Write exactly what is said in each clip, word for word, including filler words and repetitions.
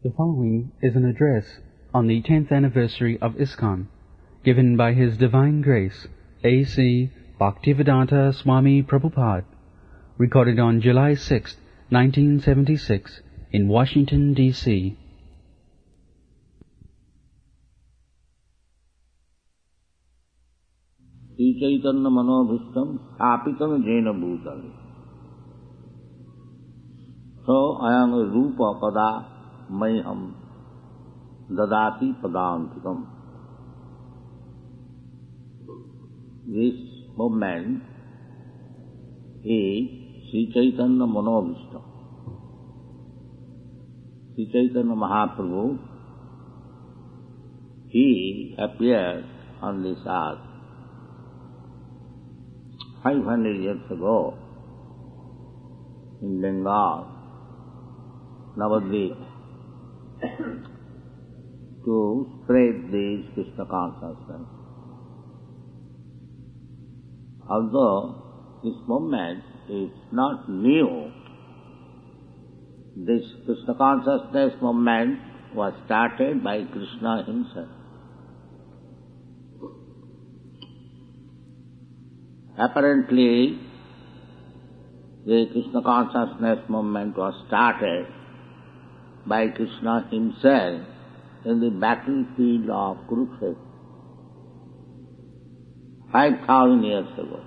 The following is an address on the tenth anniversary of ISKCON, given by His Divine Grace, A C Bhaktivedanta Swami Prabhupada, recorded on July sixth, nineteen seventy-six, in Washington, D C Sri Chaitanya Manobhishtam Stapitam Jena Bhutale. So ayam rupa pada mayham dadati padantikam. This movement is Sri Chaitanya Manobhishtam. Sri Chaitanya Mahaprabhu, he appeared on this earth five hundred years ago in Bengal, Navadvip, to spread this Krishna consciousness. Although this movement is not new, this Krishna consciousness movement was started by Krishna himself. Apparently, the Krishna consciousness movement was started by Krishna himself in the battlefield of Kurukshetra, five thousand years ago.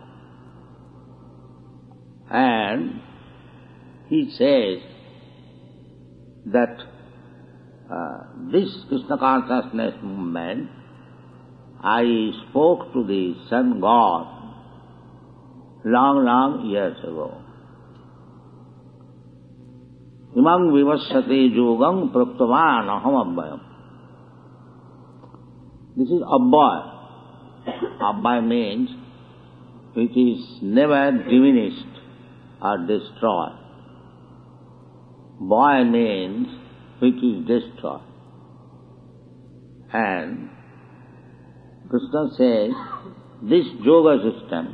And he says that uh, this Krishna consciousness movement, I spoke to the sun god long, long years ago. Imam vivassate yogam praktavan aham abbayam. This is abbay. Abbay means which is never diminished or destroyed. Boy means which is destroyed. And Krishna says, this yoga system,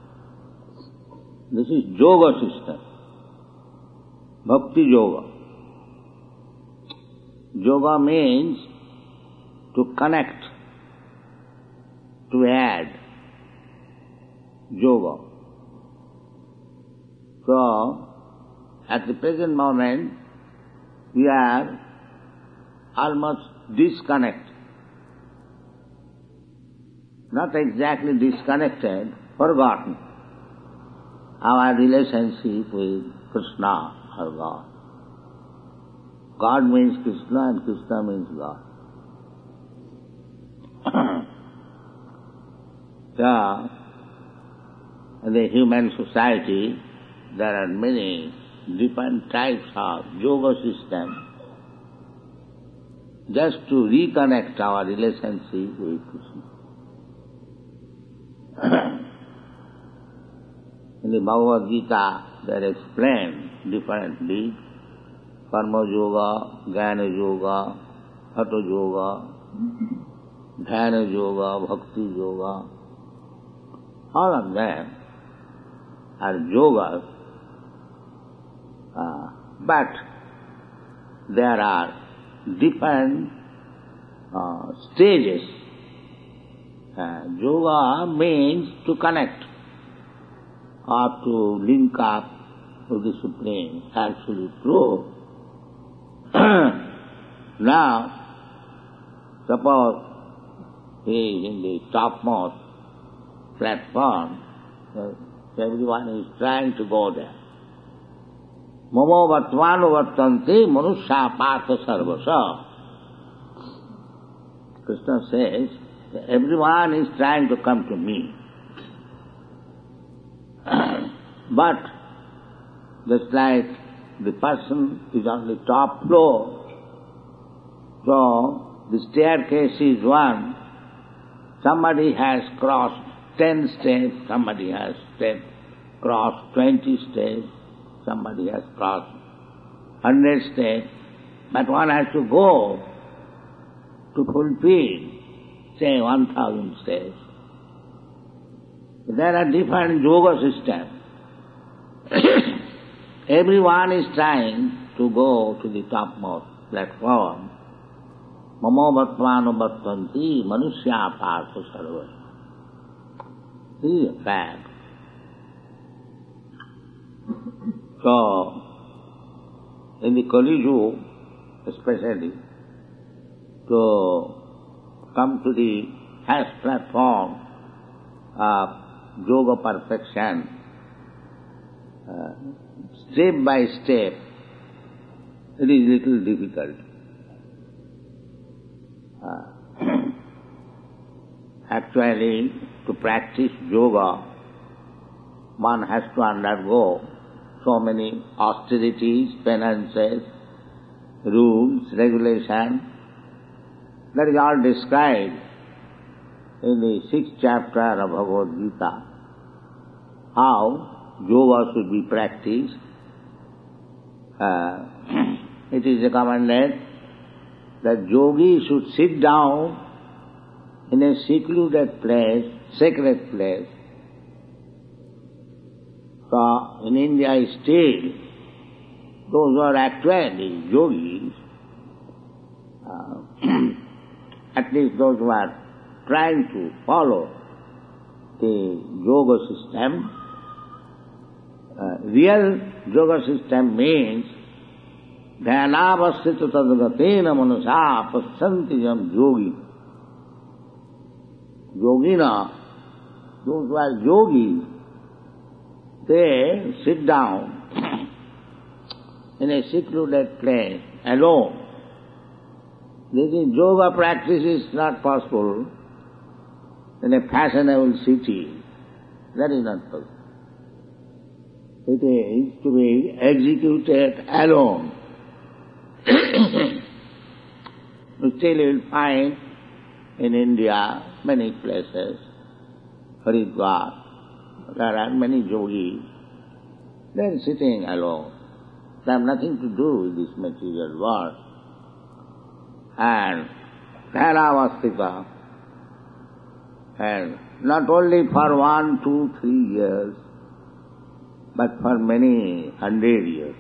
this is yoga system, bhakti yoga. Yoga means to connect, to add, yoga. So, at the present moment, we are almost disconnected. Not exactly disconnected, forgotten our relationship with Krishna or God. God means Krishna and Krishna means God. So, in the human society, there are many different types of yoga systems just to reconnect our relationship with Krishna. In the Bhagavad Gita, they are explained differently. Karma yoga, Jnana yoga, Hatha yoga, Dhyana yoga, Bhakti yoga. All of them are yogas, uh, but there are different uh, stages. Uh, yoga means to connect or to link up with the Supreme, actually true. Now, suppose he is in the topmost platform, uh, everyone is trying to go there. Momo vattvanu vattanti manusya partha sarvasa. Krishna says, everyone is trying to come to me. But just like the person is on the top floor, so the staircase is one, somebody has crossed ten steps, somebody has step, crossed twenty steps, somebody has crossed hundred steps, but one has to go to fulfill, say, one thousand steps. There are different yoga systems. Everyone is trying to go to the topmost platform, Mamo Bhattvano Bhattvanti Manushya Partha Sarva. This is a fact. So, in the Kali Yuga, especially, to come to the highest platform of yoga perfection, uh, step by step, it is little difficult. Uh, actually, to practice yoga, one has to undergo so many austerities, penances, rules, regulations. That is all described in the sixth chapter of Bhagavad Gita, how yoga should be practiced. Uh, it is recommended that yogi should sit down in a secluded place, sacred place. So in India still, those who are actually yogis, uh, at least those who are trying to follow the yoga system, uh, real yoga system means dhyanavasthita tadgatena manusha pasyanti yam yogi. Yogina, those who are yogis, they sit down in a secluded place, alone. This is yoga practice is not possible in a fashionable city. That is not possible. It is to be executed alone. Still you will find in India many places, Haridwar, there are many yogis, they are sitting alone. They have nothing to do with this material world. And Dhyanavasthita, and not only for one, two, three years, but for many hundred years.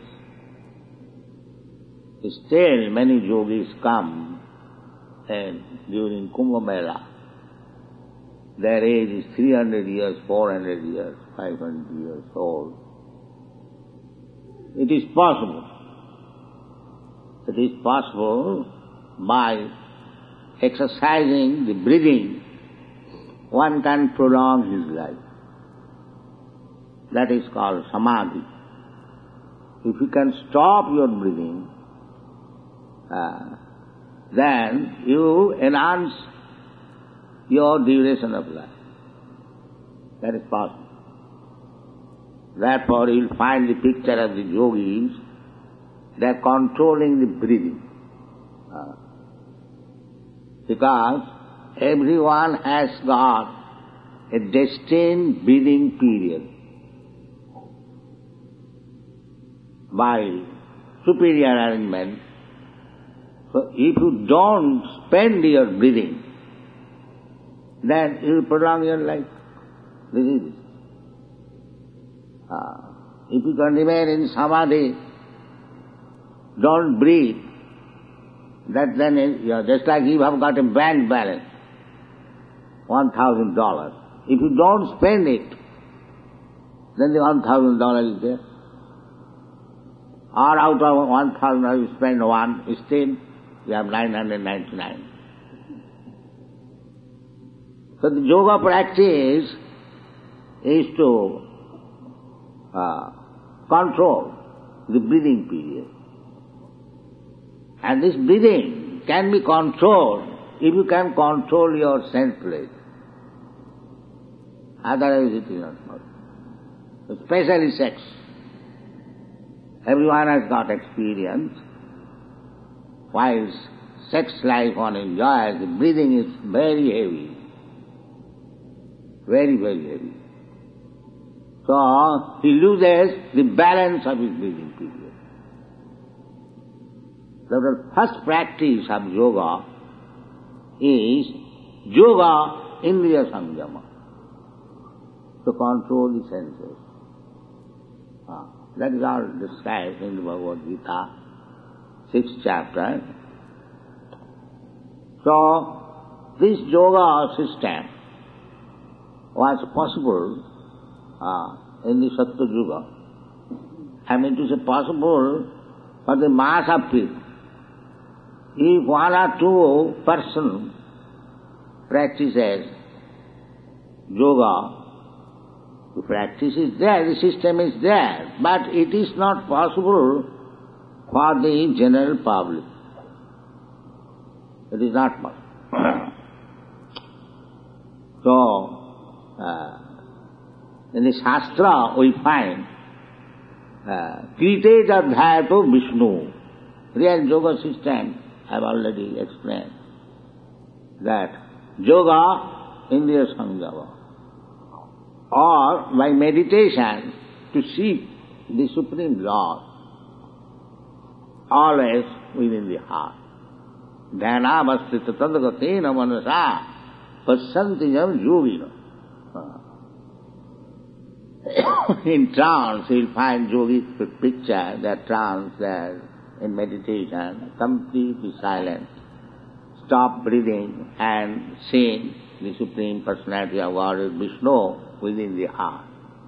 Still many yogis come and during Kumbh Mela. Their age is three hundred years, four hundred years, five hundred years old. It is possible. It is possible by exercising the breathing, one can prolong his life. That is called samadhi. If you can stop your breathing, uh, then you enhance your duration of life. That is possible. Therefore, you will find the picture of the yogis, they are controlling the breathing. Uh, because everyone has got a destined breathing period. By superior arrangement, so if you don't spend your breathing, then you will prolong your life. This is it. Uh, if you can remain in samadhi, don't breathe, that then you are just like you have got a bank balance, one thousand dollars. If you don't spend it, then the one thousand dollars is there. Or out of one thousand dollars you spend one, still you have nine hundred ninety-nine. So the yoga practice is to uh, control the breathing period. And this breathing can be controlled if you can control your senses. Otherwise it is not possible. Especially sex. Everyone has got experience. While sex life one enjoys, the breathing is very heavy. Very, very heavy. So, he loses the balance of his breathing period. So the first practice of yoga is yoga indriya samyama, to control the senses. Ah, that is all described in the Bhagavad Gita, sixth chapter. So, this yoga system was possible uh, in the Satya Yuga. I mean to say possible for the mass of people. If one or two person practices yoga, the practice is there, the system is there, but it is not possible for the general public. It is not possible. So, uh, in the Shastra we find Krite Adhyato Vishnu. Real yoga system, I have already explained that yoga, Indriya Samyama, or by meditation to seek the Supreme Lord, always within the heart. Dhyanavastita tadgatena manasa pasantiyam yogina. In trance, you will find yogic picture, that trance there in meditation, completely silent. Stop breathing and seeing the Supreme Personality of God, Vishnu, within the heart.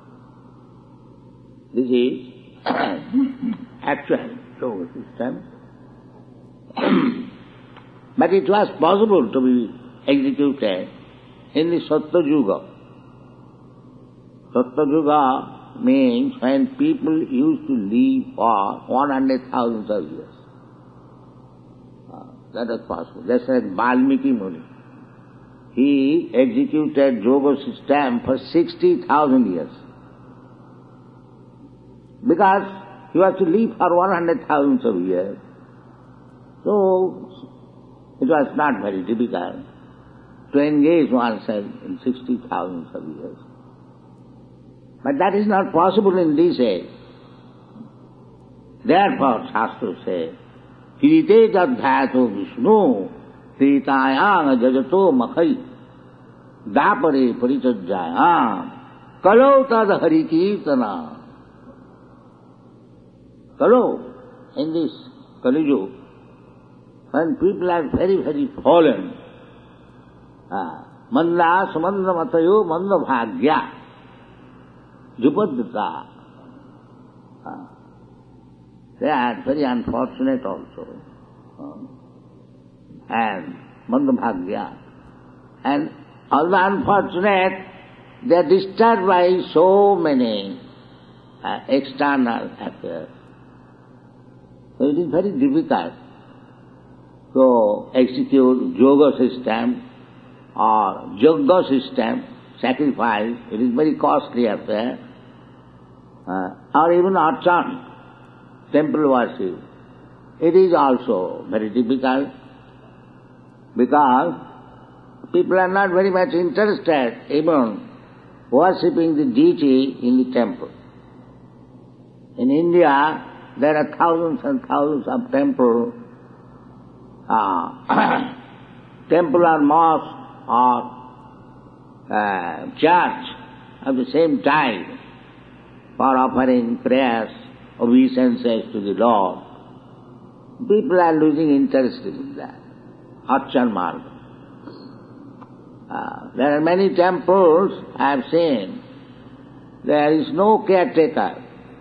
This is actual yoga system. But it was possible to be executed in the Satya Yuga. Satya Yuga means when people used to live for one hundred thousands of years. Uh, that was possible. Just like Valmiki Muni. He executed yoga system for sixty thousand years. Because he was to live for one hundred thousands of years. So, it was not very difficult to engage oneself in sixty thousands of years. But that is not possible in this age. Therefore, Shastra says, Krite Adhyato Vishnu Tritayang Jajato Makhai Dapare Paritajayam Kalo Tad Hari Kirtana. Kalo, in this Kali Yuga, when people are very, very fallen, Manda Samanda Matayo Manda Bhagya Jupadata, they are very unfortunate also. And Manda Bhagya. And although unfortunate, they are disturbed by so many uh, external affairs. So it is very difficult to execute yoga system or yoga system, sacrifice. It is very costly affair. Uh, or even archan, temple worship. It is also very difficult because people are not very much interested even worshipping the deity in the temple. In India, there are thousands and thousands of temples, uh, temple or mosque or uh, church of the same type for offering prayers, obeisances to the Lord. People are losing interest in that. Archan Marga. Uh, there are many temples I have seen. There is no caretaker.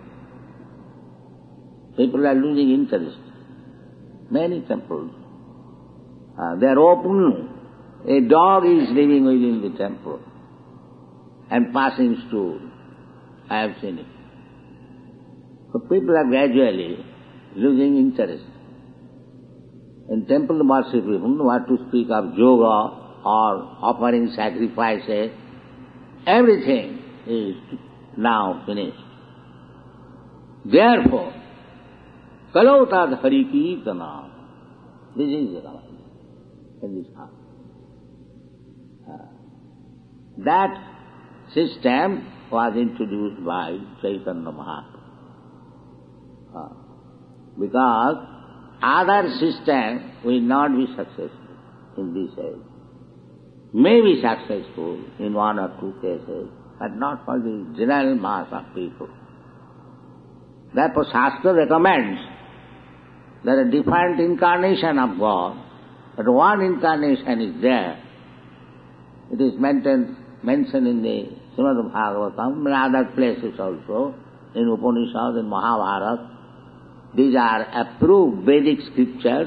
People are losing interest. Many temples. Uh, they are open. A dog is living within the temple and passing stool. I have seen it. So people are gradually losing interest. In temple worship, even what to speak of yoga or offering sacrifices, everything is now finished. Therefore, Kalotad Hari Kirtana. This is the Ramayana in this house. Uh, that system was introduced by Chaitanya Mahaprabhu. Uh, because other system will not be successful in this age. May be successful in one or two cases, but not for the general mass of people. Therefore, Shastra recommends there are different incarnations of God, but one incarnation is there. It is mentioned, mentioned in the Srimad Bhagavatam, and other places also, in Upanishad, in Mahabharata. These are approved Vedic scriptures.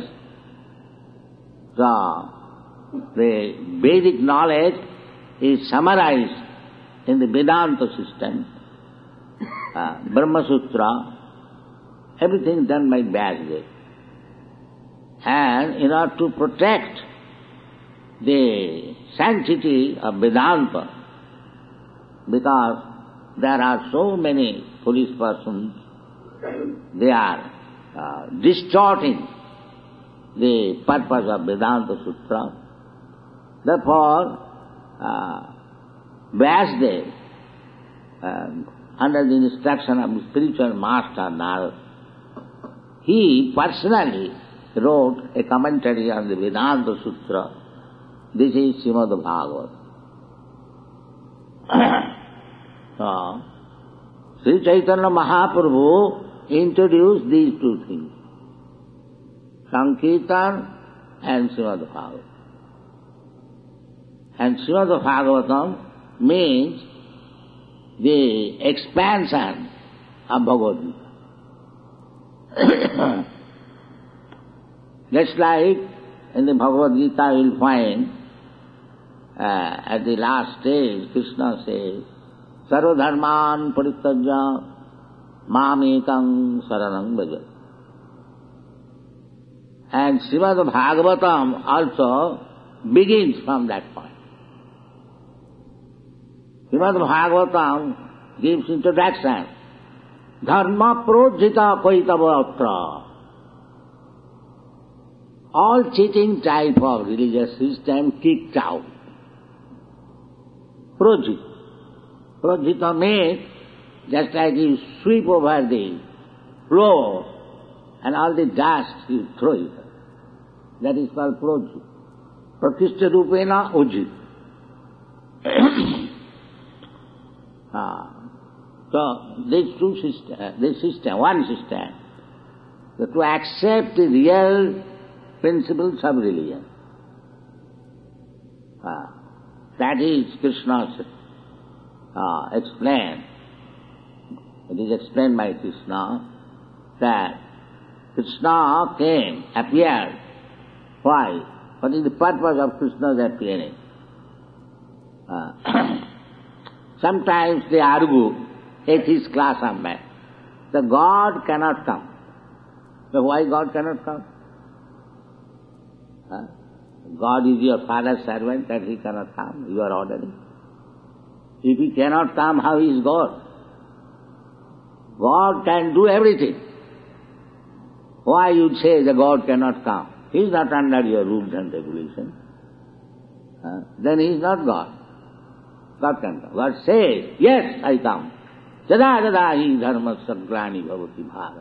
So, the Vedic knowledge is summarized in the Vedanta system, uh, Brahma Sutra, everything done by Vyasdev. And in order to protect the sanctity of Vedanta, because there are so many foolish persons, they are uh, distorting the purpose of Vedanta Sutra. Therefore, uh, Vyasdev, uh, under the instruction of the spiritual master Narada, he personally wrote a commentary on the Vedanta Sutra. This is Srimad Bhagavatam. So, Sri Chaitanya Mahaprabhu introduced these two things, Sankirtan and Srimad Bhagavatam. And Srimad Bhagavatam means the expansion of Bhagavad Gita. Just like in the Bhagavad Gita you will find uh, at the last stage Krishna says, Sarva dharman parityajya mamekam saranam bhaja. And Srimad Bhagavatam also begins from that point. Srimad Bhagavatam gives introduction. Dharma projita koitavatra. All cheating type of religious system kicked out. Projita. Projita means just like you sweep over the floor and all the dust you throw it. That is called projita. Prakishta rupena ujit. ah. So, these two system, this system, one system, that to accept the real principles of religion. Ah. That is Krishna's uh, explained. It is explained by Krishna that Krishna came, appeared. Why? What is the purpose of Krishna's appearing? Uh, sometimes they argue, atheist class of men, the God cannot come. So why God cannot come? Huh? God is your father's servant, that he cannot come, you are ordering. If he cannot come, how is God? God can do everything. Why you say the God cannot come? He is not under your rules and regulations. Huh? Then he is not God. God can come. God says, yes, I come. Jada jada hi dharma sagrani bhavati bharat.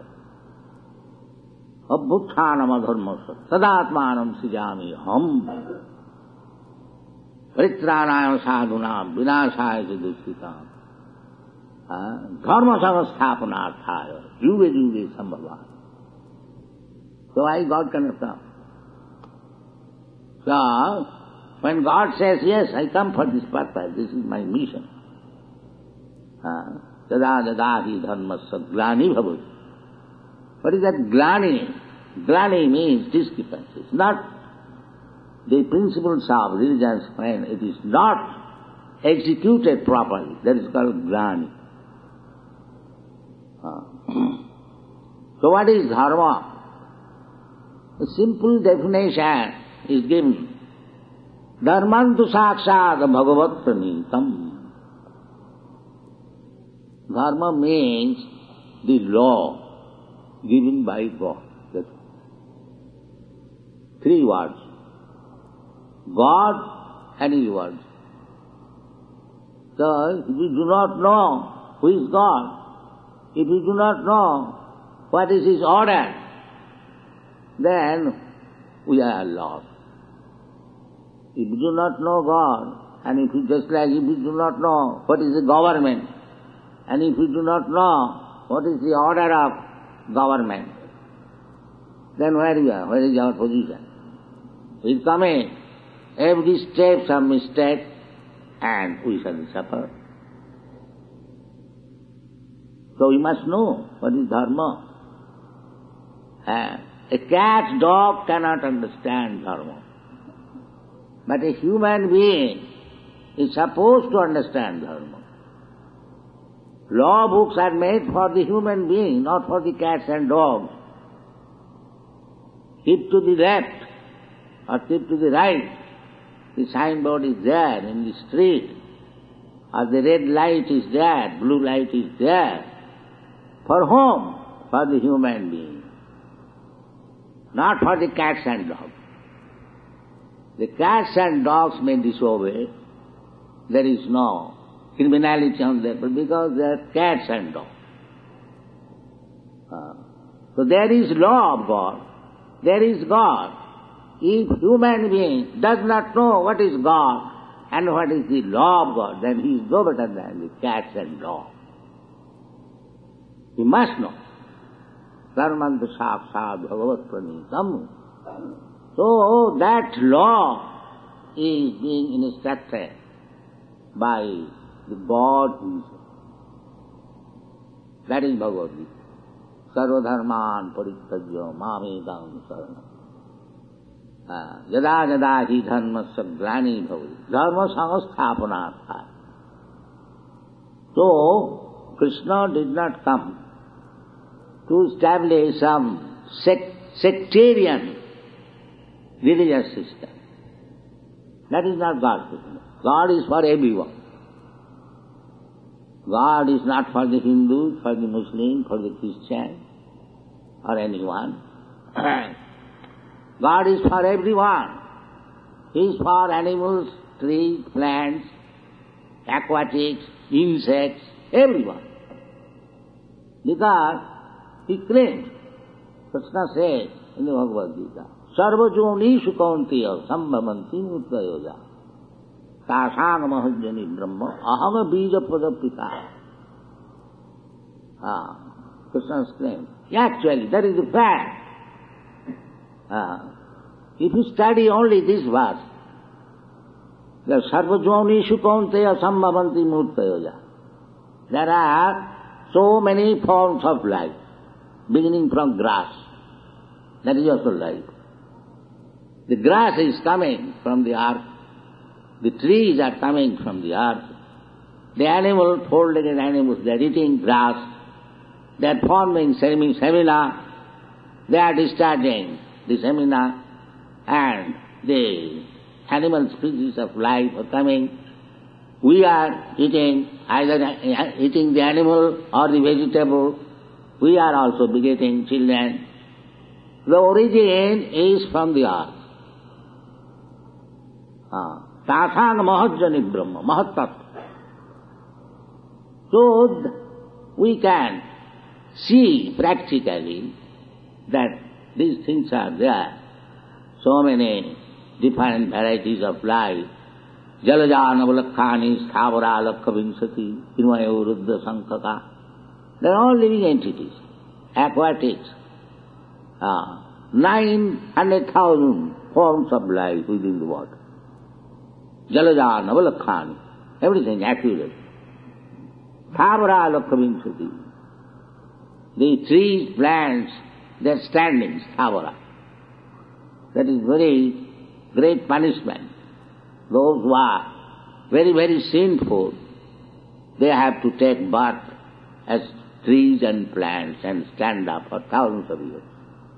Abhuthanam adharmasya sadatmanam sijami ham. Pritranayam sadhunam vinashaya dushkitam. Dharma samasthapanarthaya juve juve sambhava. So why God cannot come? So, when God says, yes, I come for this purpose, this is my mission. Jada jada hi dharmasya glani bhavati. What is that glani? Glani means discrepancy. It's not the principles of religion's friend. It is not executed properly. That is called glani. Uh. So what is dharma? A simple definition is given. Dharmantu sakshat bhagavat pranitam. Dharma means the law given by God. That's three words. God and His words. So, if we do not know who is God, if we do not know what is His order, then we are lost. If we do not know God, and if we just like if we do not know what is the government, and if we do not know what is the order of government, then where you are? Where is our position? We come in, every step some mistake, and we shall suffer. So we must know what is dharma. Uh, a cat, dog cannot understand dharma. But a human being is supposed to understand dharma. Law books are made for the human being, not for the cats and dogs. Keep to the left or keep to the right. The signboard is there in the street, or the red light is there, blue light is there. For whom? For the human being. Not for the cats and dogs. The cats and dogs may disobey. There is no criminality on them, but because they are cats and dogs. Uh, so there is law of God. There is God. If human being does not know what is God and what is the law of God, then he is no better than the cats and dogs. He must know. Karmanta sakshat bhagavat pranitam. So that law is being instructed by the God himself. That is Bhagavad Gita. Sarva dharman parityajya mamekam saranam. Yada yada hi dharmasya glani bhavati. Dharma samasthapanartha. So, Krishna did not come to establish some sect, sectarian religious system. That is not God's business. God is for everyone. God is not for the Hindu, for the Muslim, for the Christian, or anyone. God is for everyone. He is for animals, trees, plants, aquatics, insects, everyone. Because he claims, Krishna says in the Bhagavad Gita, Sarva jonishu kaunteya sambhavanti mutrayoja tasang mahajjani brahma aham bija padapita. Ah, Krishna's claim. Actually, that is the fact. Ah, if you study only this verse, the Sarva jonishu kaunteya sambhavanti mutrayoja, there are so many forms of life, beginning from grass. That is also life. The grass is coming from the earth. The trees are coming from the earth. The animals, four-legged animals, they are eating grass. They are forming semina. They are discharging the semina. And the animal species of life are coming. We are eating, either eating the animal or the vegetable. We are also begetting children. The origin is from the earth. Tasang mahajjani brahma, mahattat. So we can see practically that these things are there. So many different varieties of life. Jalajanavalakkhani sthavara lakha vinsati hinmayo ruddha sankhaka. They are all living entities, aquatics. Uh, nine hundred thousand forms of life within the water. Jalaja, Navalakkhani, everything accurate. Thavara lakha vinsati. The trees, plants, they are standing, thavara. That is very great punishment. Those who are very, very sinful, they have to take birth as trees and plants and stand up for thousands of years.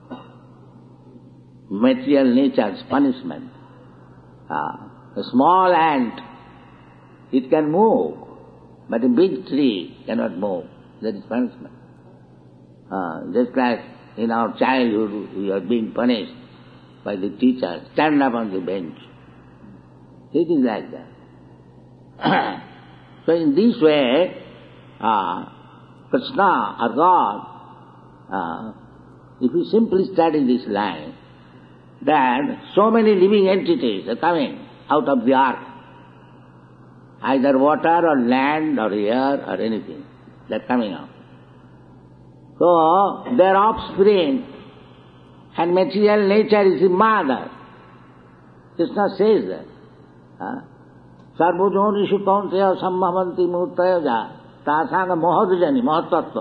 Material nature's punishment. Ah, a small ant, it can move, but a big tree cannot move. That is punishment. Ah, just like in our childhood we are being punished by the teacher, stand up on the bench. It is like that. So in this way, ah, Krishna or God, uh, if you simply study this line, that so many living entities are coming out of the earth, either water or land or air or anything, they are coming out. So their offspring And material nature is the mother. Krishna says that. Huh? Sarvojonisu kaunteya sambhavanti murtayaja tasanga mohadujani, mahatattva.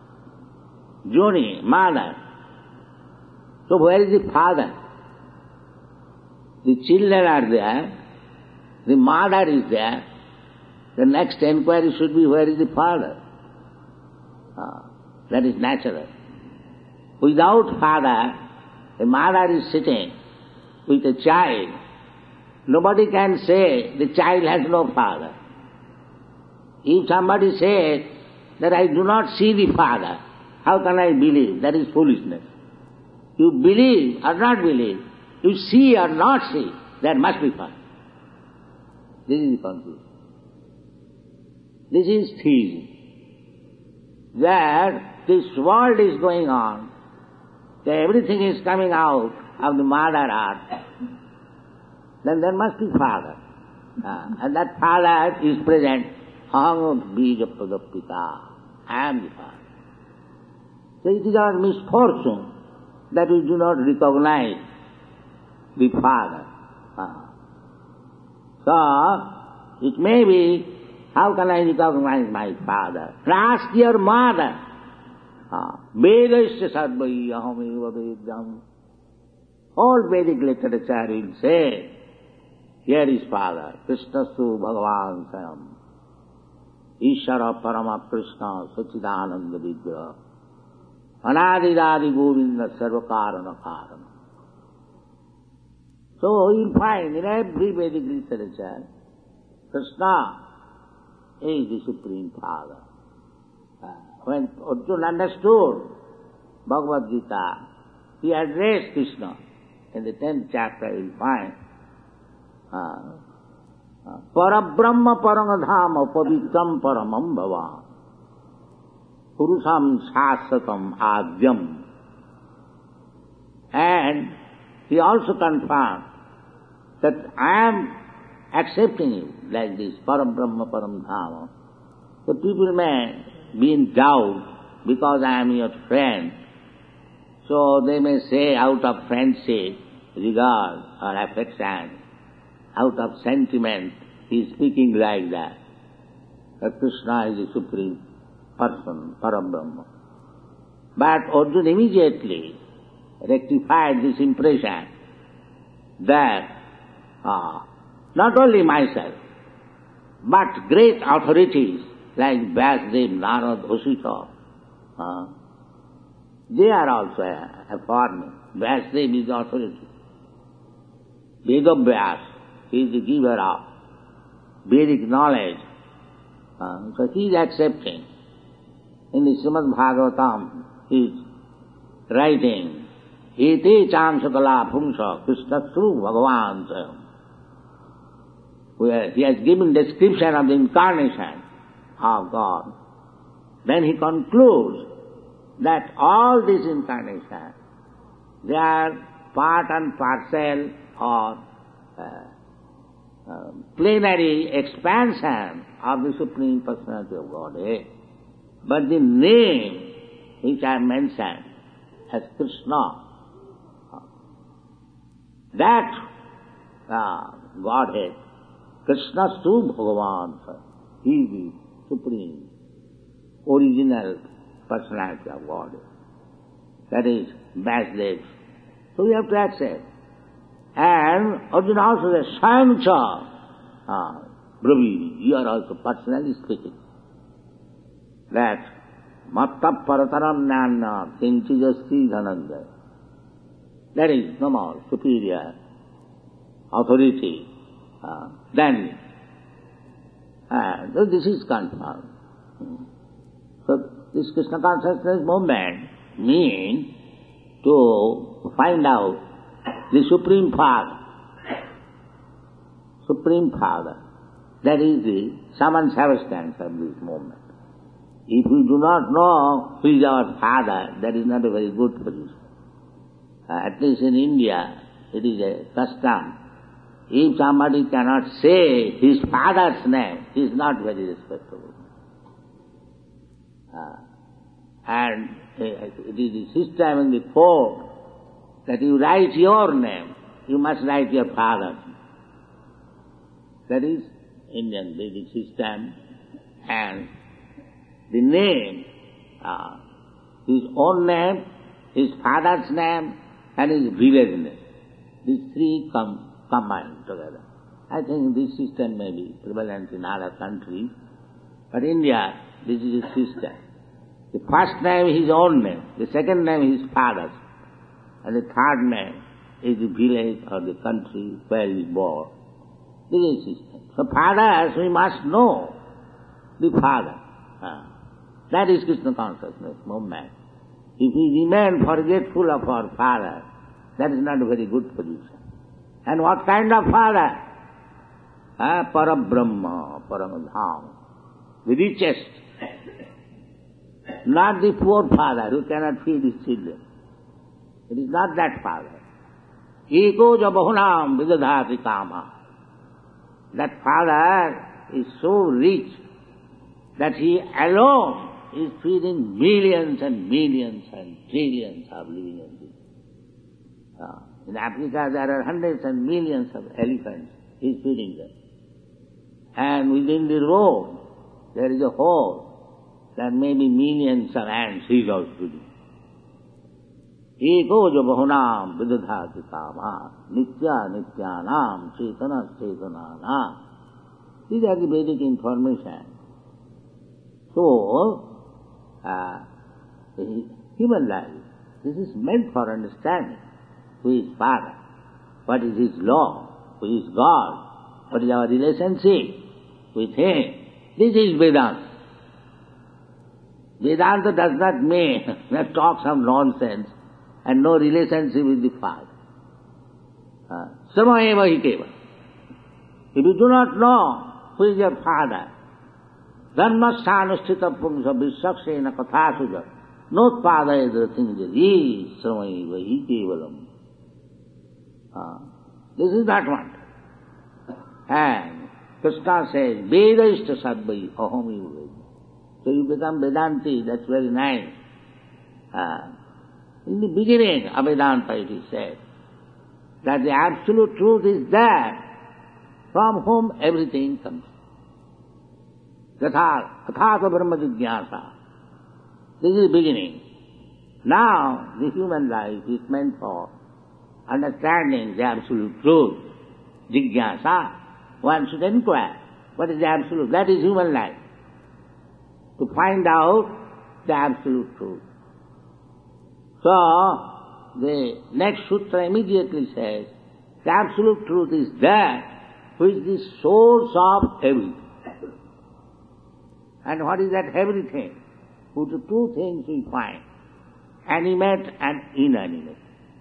Joni, mother. So where is the father? The children are there, the mother is there. The next enquiry should be, where is the father? Ah, that is natural. Without father, a mother is sitting with a child. Nobody can say the child has no father. If somebody says that I do not see the father, how can I believe? That is foolishness. You believe or not believe, you see or not see, there must be father. This is the conclusion. This is theism. That this world is going on, that everything is coming out of the mother earth, then there must be father. Uh, and that father is present. Aham bija pradapita. I am the father. So it is our misfortune that we do not recognize the father. Uh, so, it may be, how can I recognize my father? Ask your mother. Vedasya sadvai aham eva vedyam. All Vedic literature will say, here is father, Krishnastu Bhagavan Swayam. Ishara Parama Krishna Sachidananda Vigraha. Anadidadi Govinda Sarvakarana Karana. So you'll find in every Vedic literature, Krishna is the Supreme Father. Uh, when Arjuna understood Bhagavad Gita, he addressed Krishna. In the tenth chapter you'll find Parabrahma Parangadhama Pavitram Paramam Bhava Purusam Shasatam Adyam. And he also confirmed that I am accepting you like this, Param Brahma Param Dhama. So people may be in doubt because I am your friend. So they may say out of friendship, regard or affection, out of sentiment, he is speaking like that. That Krishna is the Supreme Person, Param Brahma. But Arjuna immediately rectified this impression that uh, not only myself, but great authorities like Vyasdev, Narad, Vasishtha, uh, they are also affirming. Vyasdev is the authority. Vedavyas is the giver of Vedic knowledge. Uh, so he is accepting. In the Srimad Bhagavatam, he is writing, Ete Chansakala Pumsa Krishnastru Bhagavan Swayam. Where he has given description of the incarnation of God. Then he concludes that all these incarnations, they are part and parcel or uh, uh, plenary expansion of the Supreme Personality of Godhead. But the name which I mentioned as Krishna, that uh, Godhead, Krishnastu Bhagavan, he is the Supreme, original Personality of Godhead. That is Vyasdev. So we have to accept. And Arjuna also says, Swayamcha uh, Brahmi, you are also personally speaking. That Matta Parataram Nyanna Kinchijasti Dhananda. There is no more superior authority uh, than me. And so this is confirmed. So this Krishna consciousness movement means to find out the Supreme Father. Supreme Father. That is the sum and substance of this movement. If we do not know who is our Father, that is not a very good position. Uh, at least in India, it is a custom. If somebody cannot say his father's name, he is not very respectable. Uh, and uh, it is the system in the court that you write your name, you must write your father's name. That is Indian Vedic system, and the name, uh, his own name, his father's name, and his village name. These three come combined together. I think this system may be prevalent in other countries, but India, this is a system. The first name is his own name, the second name is his father's, and the third name is the village or the country where he is born. This is the system. So fathers, we must know the father. Uh, that is Krishna consciousness movement. If we remain forgetful of our father, that is not a very good position. And what kind of father? Uh, Parabrahma, Paramadham, the richest. Not the poor father who cannot feed his children. It is not that father. Eko ja bahunam vidadhati kama. That father is so rich that he alone is feeding millions and millions and trillions of living entities. Uh, in Africa there are hundreds and millions of elephants. He is feeding them. And within the road there is a hole. There may be millions of ants he is also feeding. Eko jo bahunam vidadhati kama nitya nityanam chetana chetananam. These are the basic information. So, uh, the human life, this is meant for understanding who is Father, what is His law, who is God, what is our relationship with Him. This is Vedanta. Vedanta does not mean that talk some nonsense and no relationship with the Father. Samaeva hi keva. If you do not know who is your Father, dharmasthānusthita pumsa vissakṣena kathāsuja notpādayadra tinjari samaeva hi kevalam. This is that one. And Krishna says, Vedaishta sadvai aham eva. So you become Vedanti, that's very nice. Uh, in the beginning of Vedanta it is said that the absolute truth is that from whom everything comes. Yatha, Tathata Brahma Jigyasa. This is the beginning. Now the human life is meant for understanding the absolute truth. Jigyasa. One should inquire, what is the absolute? That is human life. To find out the absolute truth. So, the next sutra immediately says, the absolute truth is that which is the source of everything. And what is that everything? Who the two things we find, animate and inanimate.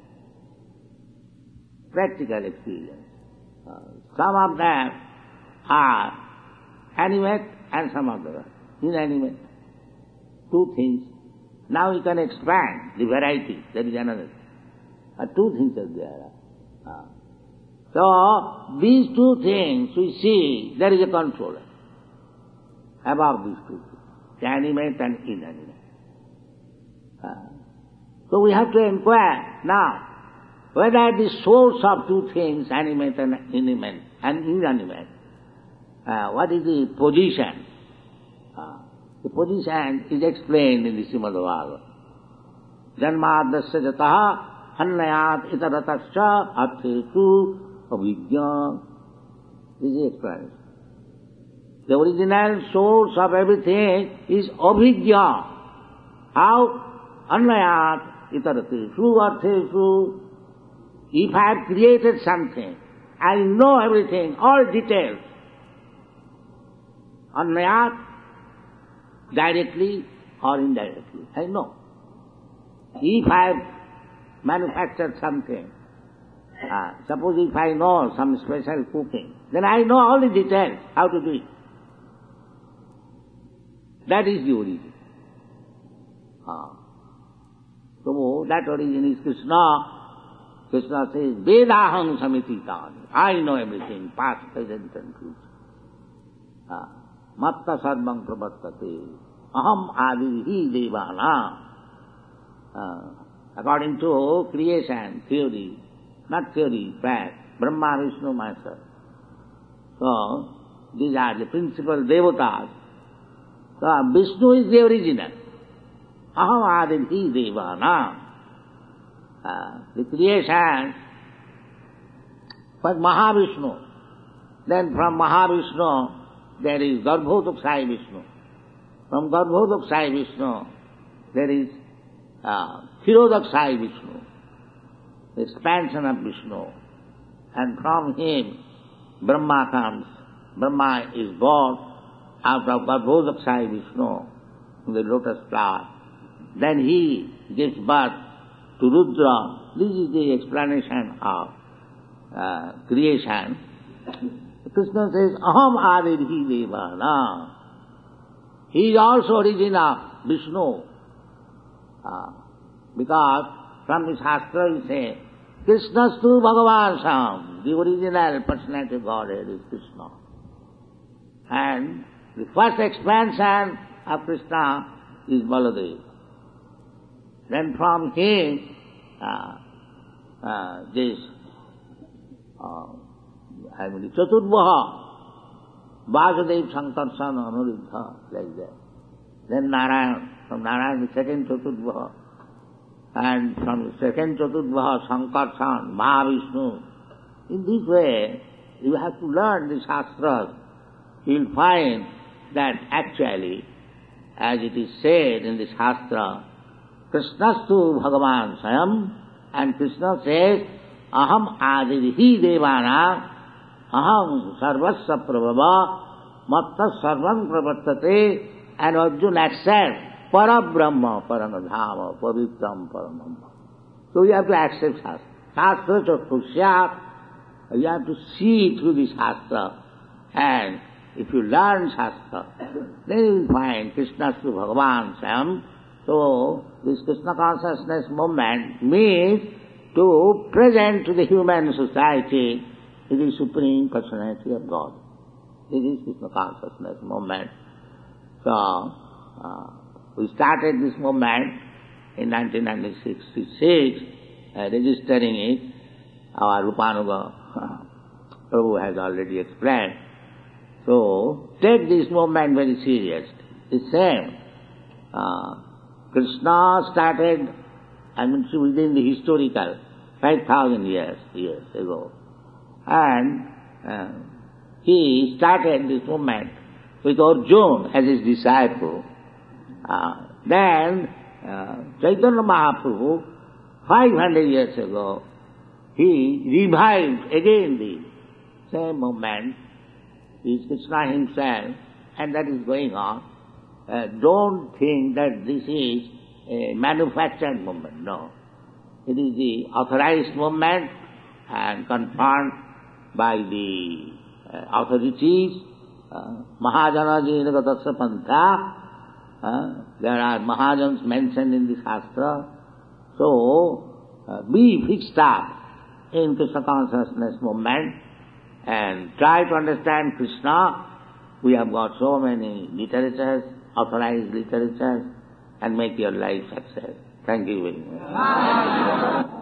Practical experience. Uh, some of them are animate and some of them are inanimate. Two things. Now we can expand the variety. That is another. Uh, two things are there. Uh, so, these two things we see, there is a controller above these two things, the animate and inanimate. Uh, so we have to inquire now whether the source of two things, animate and inanimate, and inanimate, uh, what is the position? Uh, the position is explained in the Srimad Bhagavatam. Janmadasya jataha annayat itaratasya arthetu avijñā. This is explained. The original source of everything is avijñā. How? Annayat itaratesu arthesu. If I have created something, I know everything, all details. Annayat, directly or indirectly, I know. If I have manufactured something, uh, suppose if I know some special cooking, then I know all the details, how to do it. That is the origin. Uh, so that origin is Krishna. Krishna says, Vedaham samititani. I know everything, past, present and future. Uh, Matta sarvam pravattate. Aham adihi devana. Uh, according to creation theory, not theory, fact, Brahma, Vishnu, Maheshwara. So, these are the principal devatas. So, Vishnu is the original. Aham adidhi devana. Uh, the creation was Mahavishnu. Then from Mahavishnu, there is Garbhodakshayi Vishnu. From Garbhodakshayi Vishnu, there is uh, Kshirodakshayi Vishnu, the expansion of Vishnu. And from him, Brahma comes. Brahma is born out of Garbhodakshayi Vishnu, in the lotus flower. Then he gives birth to Rudra. This is the explanation of uh, creation. Krishna says, Aham adidhi devana. He is also origin of Vishnu. Uh, because from the Shastra we say, Krishnastu Bhagavan Sam. The original personality of Godhead is Krishna. And the first expansion of Krishna is Baladev. Then from him, uh, uh, this, uh, I mean, Chaturdvaha, Vasudev, Sankarsan, Anuruddha, like that. Then Narayan, from Narayan the second Chaturdvaha, and from the second Chaturdvaha, Sankarsan, Mahavishnu. In this way, you have to learn the Shastras. You will find that actually, as it is said in the Shastra, Krishnastu Bhagavan Swayam, and Krishna says, Aham adidhi devana, Aham sarvasya prabhava, matta sarvam pravartate, and Arjuna accepts Parabrahma, Paranadhama, Pavitram, Paramamma. So you have to accept Shastra. Shastra chatusya, you have to see through the Shastra. And if you learn Shastra, then you will find Krishnastu Bhagavan Swayam. So, this Krishna consciousness movement means to present to the human society the Supreme Personality of God. This is Krishna consciousness movement. So, uh, we started this movement in nineteen sixty-six, uh, registering it. Our Rupanuga Prabhu has already explained. So, take this movement very seriously. The same. Uh, Krishna started, I mean, within the historical, five thousand years, years ago. And uh, he started this movement with Arjuna as his disciple. Uh, then, uh, Chaitanya Mahaprabhu, five hundred years ago, he revived again the same movement. He is Krishna himself, and that is going on. Uh, don't think that this is a manufactured movement. No. It is the authorized movement and confirmed by the uh, authorities. Uh, Mahajana Jinagatasya Pantha. Uh, there are Mahajans mentioned in the Shastra. So, uh, be fixed up in Krishna consciousness movement and try to understand Krishna. We have got so many literatures, authorized literatures, and make your life success. Thank you very much.